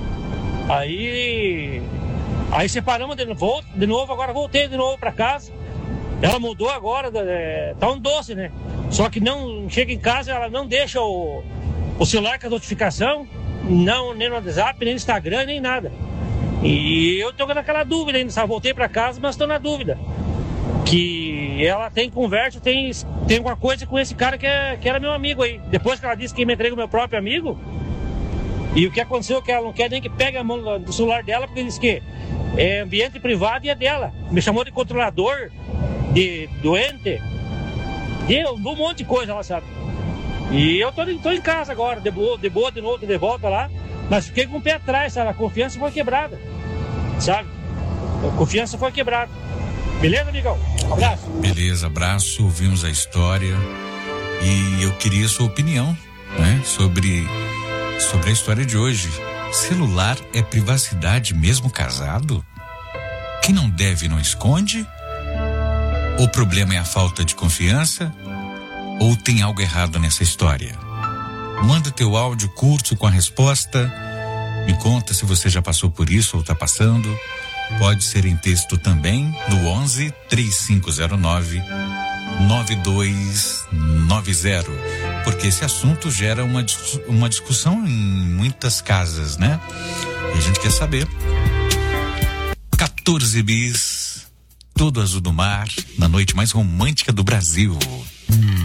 Aí aí separamos de novo, de novo agora voltei de novo para casa. Ela mudou agora, é, tá um doce, né? Só que não chega em casa, ela não deixa o, o celular com a notificação, não, nem no WhatsApp, nem no Instagram, nem nada. E eu tô naquela dúvida ainda, sabe? Voltei pra casa, mas tô na dúvida. Que ela tem conversa, tem, tem alguma coisa com esse cara que, é, que era meu amigo aí. Depois que ela disse que me entrega o meu próprio amigo, e o que aconteceu é que ela não quer nem que pegue a mão do celular dela, porque disse que é ambiente privado e é dela. Me chamou de controlador, de doente, de um monte de coisa lá, sabe? E eu tô, tô em casa agora, de boa, de boa de novo, de volta lá, mas fiquei com o pé atrás, sabe? A confiança foi quebrada, sabe? A confiança foi quebrada. Beleza, amigão? Abraço. Beleza, abraço, ouvimos a história e eu queria sua opinião, né? Sobre, sobre a história de hoje. Celular é privacidade mesmo casado? Quem não deve não esconde? O problema é a falta de confiança? Ou tem algo errado nessa história? Manda teu áudio curto com a resposta. Me conta se você já passou por isso ou está passando. Pode ser em texto também no onze, três cinco zero nove, nove dois nove zero. Porque esse assunto gera uma, uma discussão em muitas casas, né? E a gente quer saber. quatorze bis. Todo azul do mar, na noite mais romântica do Brasil. Hum.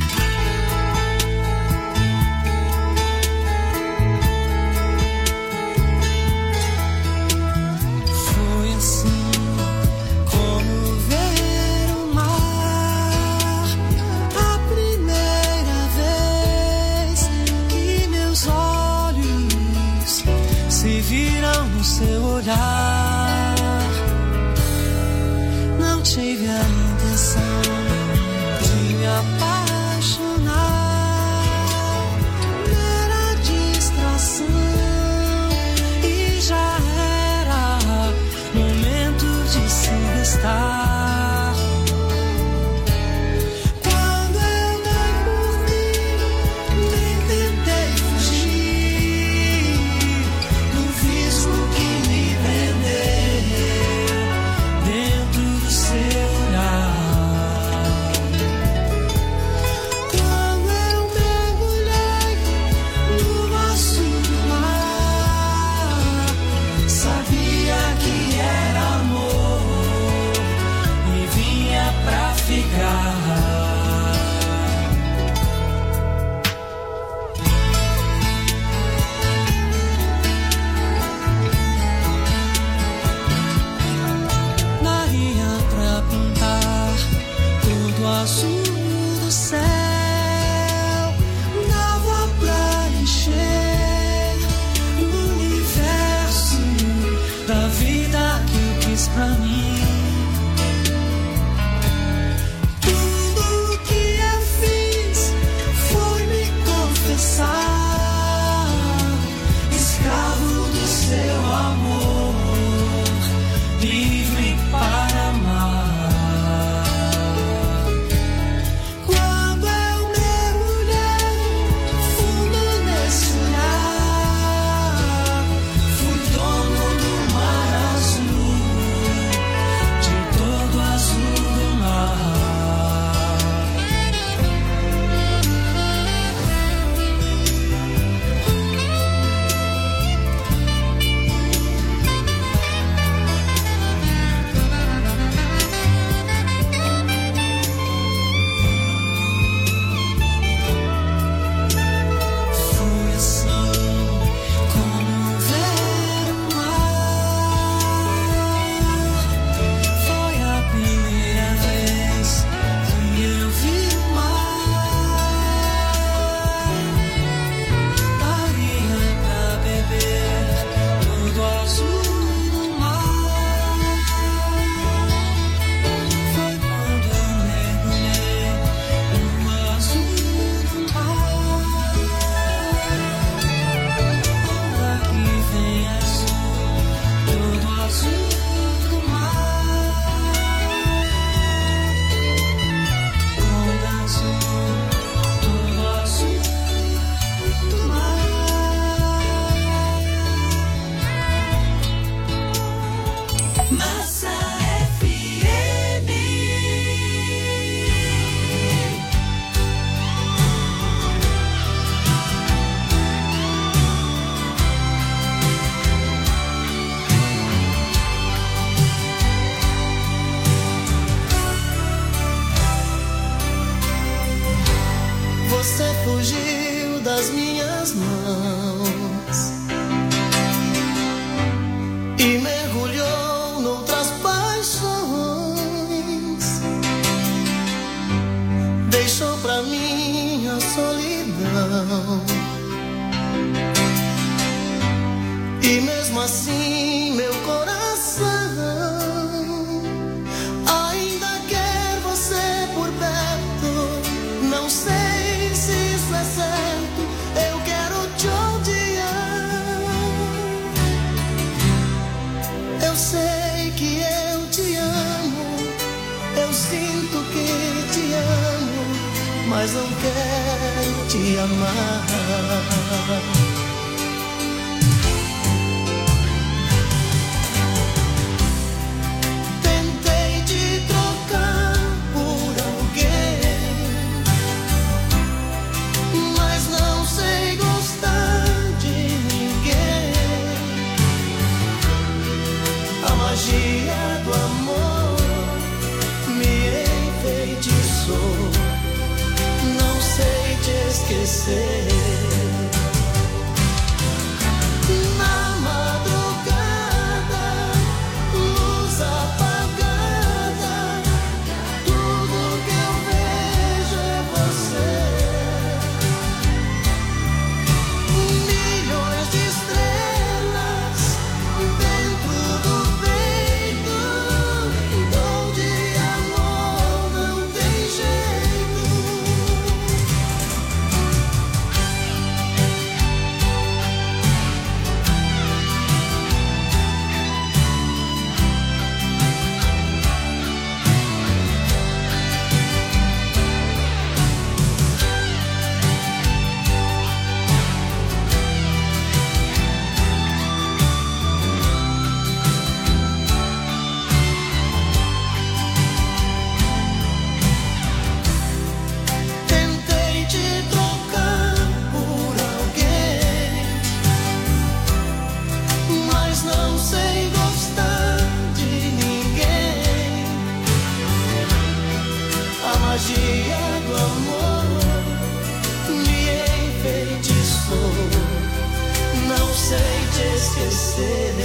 Foi assim como ver o mar, a primeira vez que meus olhos se viram no seu olhar. Tive a intenção de me apaixonar. Daria pra pintar todo azul do céu, dava pra encher o universo da vida que eu quis pra mim. Tudo que eu fiz foi me confessar, escravo do seu amor, livre para amar. Quando eu mergulhei fundo nesse olhar, fui dono do mar azul, de todo azul do mar. Fui assim como ver o mar. Foi a primeira vez que eu vi o mar. Daria pra beber todo azul do mar. Foi quando eu mergulhei no azul do mar. Onda que vem azul, todo azul do mar. Onda azul, todo azul do mar. Massa F M. Você fugiu das minhas mãos e mergulhou noutras paixões. Deixou pra mim a solidão. E mesmo assim meu coração ainda quer você por perto. Não sei se isso é certo, eu quero te odiar. Eu sei que eu te amo, eu sinto que te amo, mas não quero te amar. Tentei te trocar por alguém, mas não sei gostar de ninguém. A magia do amor me enfeitiçou, não sei te esquecer. Na madrugada, luz apagada, tudo que eu vejo é você. Milhões de estrelas dentro do peito, dom de amor não tem jeito. magia do amor me enfeitiçou. Não sei te esquecer.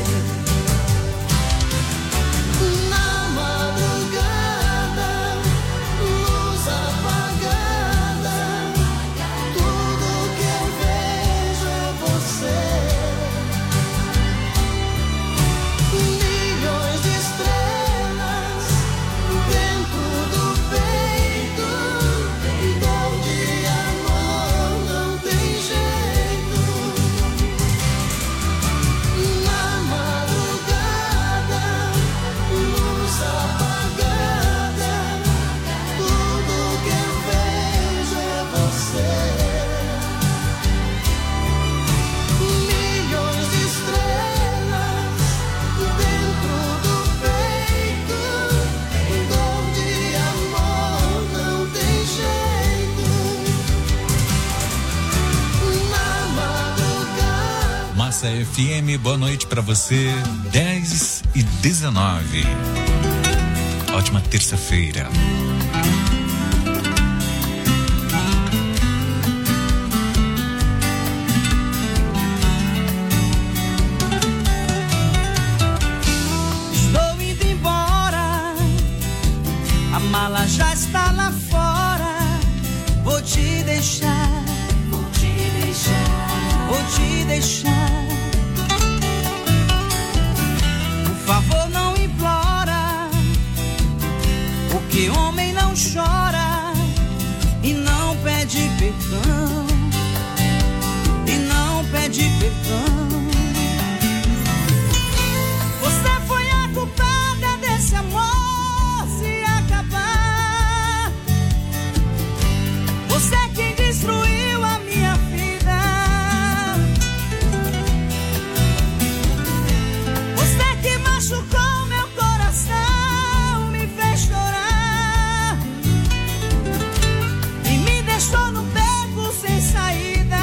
Na madrugada, luz apagada, tudo que eu vejo é você. Milhões de estrelas dentro do peito, dor de amor não tem jeito. Na madrugada, luz apagada, tudo que eu vejo é você. Milhões de estrelas dentro do peito, dor de amor não tem jeito. Na madrugada. Massa F M, boa noite pra você. dez e dezenove. Ótima terça-feira. Estou indo embora, a mala já está lá fora. Vou te deixar, vou te deixar, vou te deixar. Por favor, não implora, porque homem não chora e não pede perdão, e não pede perdão. Você foi a culpada desse amor se acabar. Você é quem destruiu a minha vida. Você é que machucou meu coração, me fez chorar e me deixou no beco sem saída.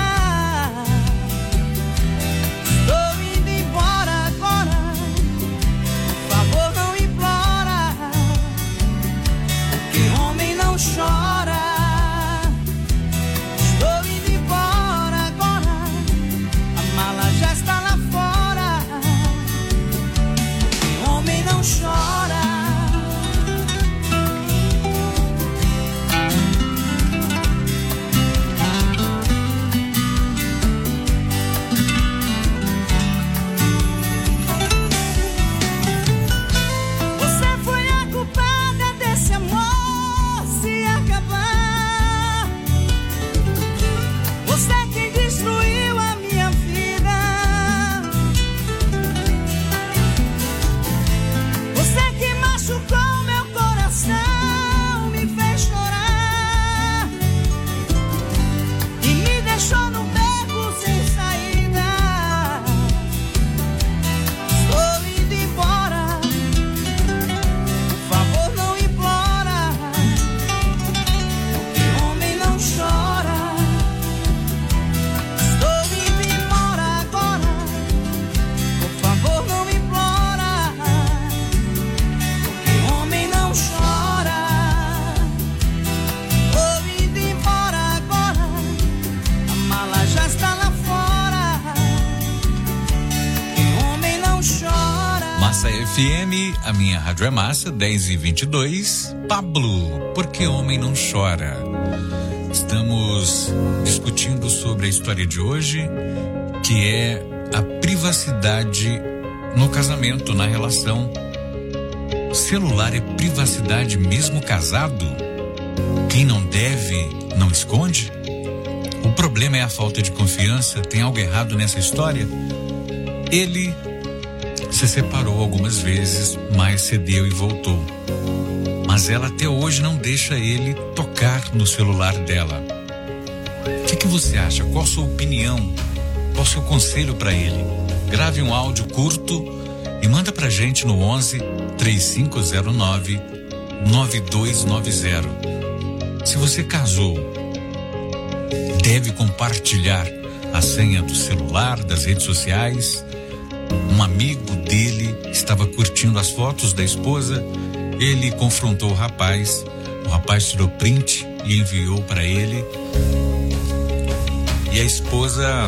Estou indo embora agora. Por favor, não implora, porque homem não chora. Estou indo embora agora, a mala já está lá fora, porque homem não chora. Você foi a culpada desse amor se acabar. Você é quem destruiu a minha vida. Você é que machucou meu coração, me fez chorar e me deixou no beco sem saída. Estou indo embora, por favor, não implora, porque homem não chora. Estou indo embora agora, por favor, não implora, porque homem não chora. Estou indo embora agora, a mala já está lá fora, porque homem não chora. Massa F M, a minha rádio é massa, dez e vinte e dois. Pablo, porque homem não chora. Estamos discutindo sobre a história de hoje, que é a privacidade no casamento, na relação. O celular é privacidade mesmo casado? Quem não deve, não esconde? O problema é a falta de confiança. Tem algo errado nessa história? Ele se separou algumas vezes, mas cedeu e voltou. Mas ela até hoje não deixa ele tocar no celular dela. O que, que você acha? Qual a sua opinião? Qual o seu conselho para ele? Grave um áudio curto e manda pra gente no onze, três cinco zero nove, nove dois nove zero. Se você casou, deve compartilhar a senha do celular, das redes sociais. Um amigo dele estava curtindo as fotos da esposa. Ele confrontou o rapaz. O rapaz tirou print e enviou para ele. E a esposa,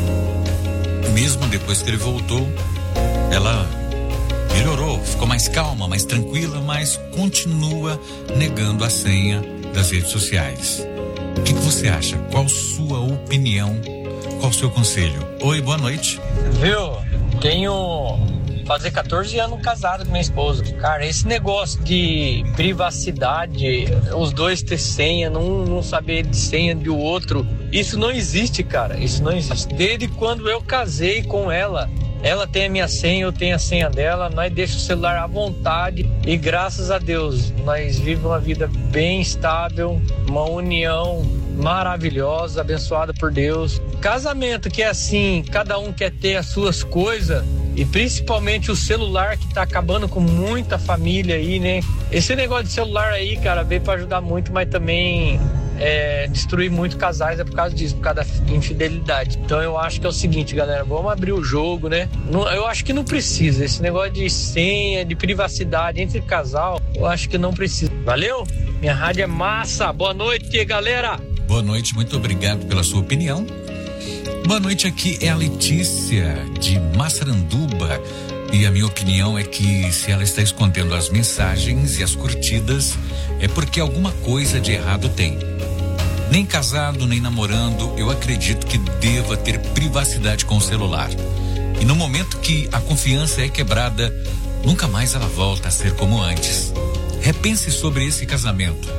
mesmo depois que ele voltou, ela melhorou, ficou mais calma, mais tranquila, mas continua negando a senha das redes sociais. O que, que você acha? Qual sua opinião? Qual o seu conselho? Oi, boa noite. Viu? Tenho fazer quatorze anos casado com minha esposa. Cara, esse negócio de privacidade, os dois ter senha, não, não saber de senha de o outro, isso não existe, cara. Isso não existe. Desde quando eu casei com ela, ela tem a minha senha, eu tenho a senha dela, nós deixamos o celular à vontade e graças a Deus, nós vivemos uma vida bem estável, uma união maravilhosa, abençoada por Deus. Casamento que é assim, cada um quer ter as suas coisas e principalmente o celular que tá acabando com muita família aí, né? Esse negócio de celular aí, cara, veio pra ajudar muito, mas também é, destruir muito casais é por causa disso, por causa da infidelidade. Então eu acho que é o seguinte, galera, vamos abrir o jogo, né? Não, eu acho que não precisa, esse negócio de senha, de privacidade entre casal, eu acho que não precisa. Valeu? Minha rádio é massa, boa noite, galera! Boa noite, muito obrigado pela sua opinião. Boa noite, aqui é a Letícia de Massaranduba e a minha opinião é que se ela está escondendo as mensagens e as curtidas é porque alguma coisa de errado tem. Nem casado, nem namorando, eu acredito que deva ter privacidade com o celular. E no momento que a confiança é quebrada, nunca mais ela volta a ser como antes. Repense sobre esse casamento.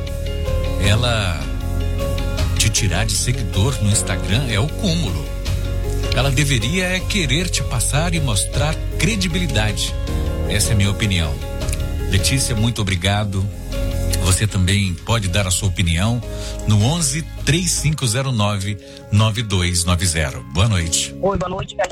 Ela te tirar de seguidor no Instagram é o cúmulo. Ela deveria é querer te passar e mostrar credibilidade. Essa é a minha opinião. Letícia, muito obrigado. Você também pode dar a sua opinião no onze, três cinco zero nove, nove dois nove zero. Boa noite. Oi, boa noite, cara.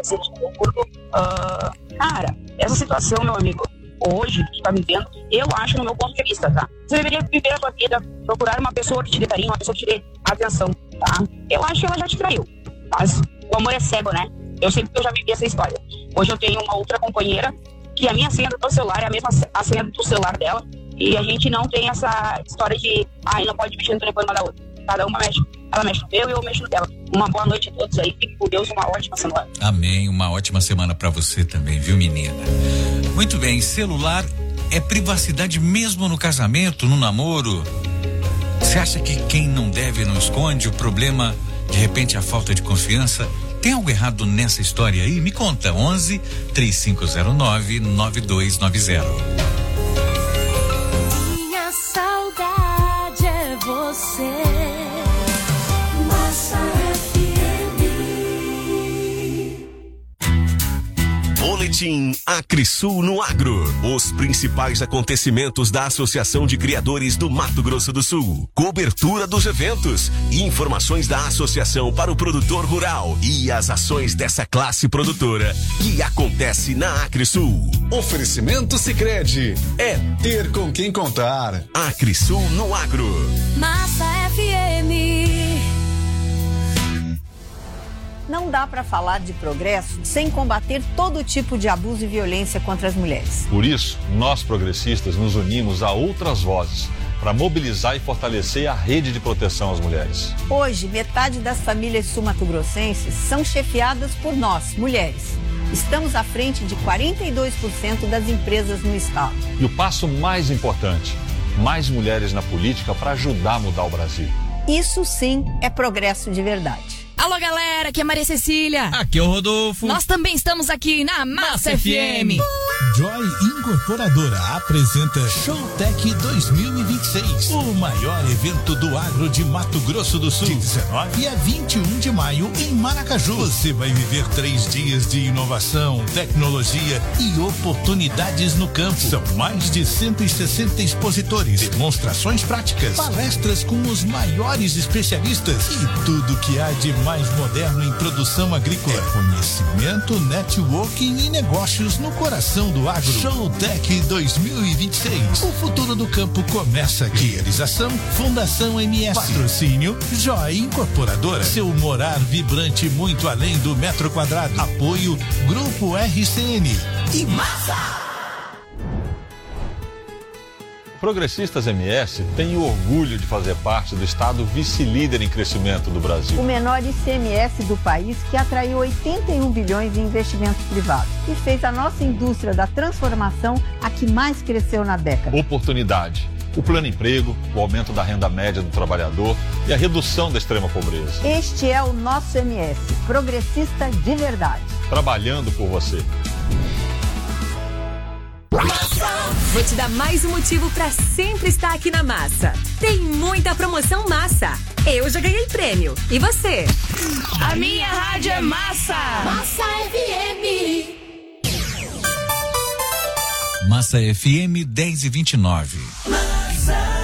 Uh, cara, essa situação, meu amigo, hoje, que tá vivendo, eu acho, no meu ponto de vista, tá? Você deveria viver a sua vida, procurar uma pessoa que te dê carinho, uma pessoa que te dê atenção, tá? Eu acho que ela já te traiu, mas o amor é cego, né? Eu sei que eu já vivi essa história. Hoje eu tenho uma outra companheira que a minha senha do celular é a mesma a senha do celular dela e a gente não tem essa história de, ai, ah, não pode mexer no telefone uma da outra. Cada uma mexe, ela mexe no meu e eu mexo no dela. Uma boa noite a todos aí, fique com Deus, uma ótima semana. Amém, uma ótima semana pra você também, viu, menina? Muito bem, celular é privacidade mesmo no casamento, no namoro? Você acha que quem não deve não esconde? O problema, de repente, é a falta de confiança? Tem algo errado nessa história aí? Me conta, onze, três cinco zero nove, nove dois nove zero. Minha saudade é você. Massa F M. Boletim Acrisul no Agro. Os principais acontecimentos da Associação de Criadores do Mato Grosso do Sul. Cobertura dos eventos. Informações da associação para o produtor rural. E as ações dessa classe produtora que acontece na Acrisul. Oferecimento Sicredi. É ter com quem contar. Acrisul no Agro. Massa F M. Não dá para falar de progresso sem combater todo tipo de abuso e violência contra as mulheres. Por isso, nós progressistas nos unimos a outras vozes para mobilizar e fortalecer a rede de proteção às mulheres. Hoje, metade das famílias sul-mato-grossenses são chefiadas por nós, mulheres. Estamos à frente de quarenta e dois por cento das empresas no estado. E o passo mais importante, mais mulheres na política para ajudar a mudar o Brasil. Isso sim é progresso de verdade. Alô, galera, aqui é Maria Cecília. Aqui é o Rodolfo. Nós também estamos aqui na Massa, Massa F M. Joy Incorporadora apresenta Showtech dois mil e vinte e seis, o maior evento do agro de Mato Grosso do Sul, de dezenove a vinte e um de maio em Maracaju. Você vai viver três dias de inovação, tecnologia e oportunidades no campo. São mais de cento e sessenta expositores, demonstrações práticas, palestras com os maiores especialistas e tudo que há de mais moderno em produção agrícola. É conhecimento, networking e negócios no coração do agro. Showtech dois mil e vinte e seis. O futuro do campo começa aqui. Realização Fundação M S. Patrocínio Joy Incorporadora. Seu morar vibrante muito além do metro quadrado. Apoio Grupo R C N. E massa! Progressistas M S tem orgulho de fazer parte do estado vice-líder em crescimento do Brasil. O menor I C M S do país, que atraiu oitenta e um bilhões em investimentos privados e fez a nossa indústria da transformação a que mais cresceu na década. Oportunidade. O plano emprego, o aumento da renda média do trabalhador e a redução da extrema pobreza. Este é o nosso M S, progressista de verdade. Trabalhando por você. Vou te dar mais um motivo para sempre estar aqui na Massa. Tem muita promoção Massa. Eu já ganhei prêmio. E você? A minha rádio é Massa. Massa F M. Massa F M dez e vinte e nove. Massa.